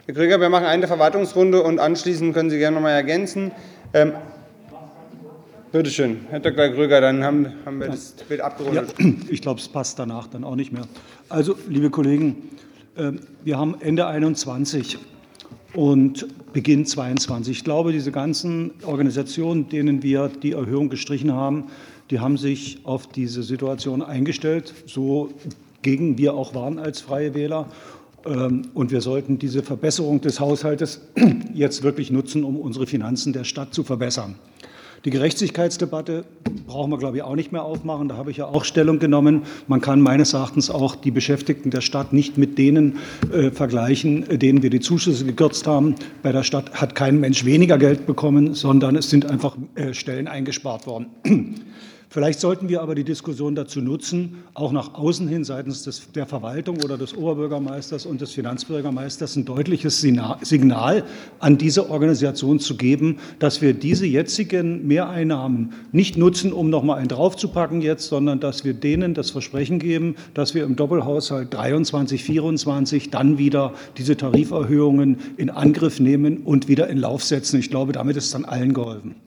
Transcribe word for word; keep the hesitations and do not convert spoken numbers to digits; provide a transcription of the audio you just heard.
Herr Grüger, wir machen eine Verwaltungsrunde und anschließend können Sie gerne noch mal ergänzen. Ähm, Bitte schön, Herr Doktor Grüger, dann haben, haben wir das Bild abgerundet. Ja, ich glaube, es passt danach dann auch nicht mehr. Also, liebe Kollegen, wir haben Ende einundzwanzig und Beginn zweiundzwanzig. Ich glaube, diese ganzen Organisationen, denen wir die Erhöhung gestrichen haben, die haben sich auf diese Situation eingestellt, so gegen wir auch waren als Freie Wähler. Und wir sollten diese Verbesserung des Haushaltes jetzt wirklich nutzen, um unsere Finanzen der Stadt zu verbessern. Die Gerechtigkeitsdebatte brauchen wir, glaube ich, auch nicht mehr aufmachen. Da habe ich ja auch Stellung genommen. Man kann meines Erachtens auch die Beschäftigten der Stadt nicht mit denen äh, vergleichen, denen wir die Zuschüsse gekürzt haben. Bei der Stadt hat kein Mensch weniger Geld bekommen, sondern es sind einfach äh, Stellen eingespart worden. Vielleicht sollten wir aber die Diskussion dazu nutzen, auch nach außen hin seitens des, der Verwaltung oder des Oberbürgermeisters und des Finanzbürgermeisters ein deutliches Signal an diese Organisation zu geben, dass wir diese jetzigen Mehreinnahmen nicht nutzen, um noch mal einen draufzupacken jetzt, sondern dass wir denen das Versprechen geben, dass wir im Doppelhaushalt dreiundzwanzig, vierundzwanzig dann wieder diese Tariferhöhungen in Angriff nehmen und wieder in Lauf setzen. Ich glaube, damit ist dann allen geholfen.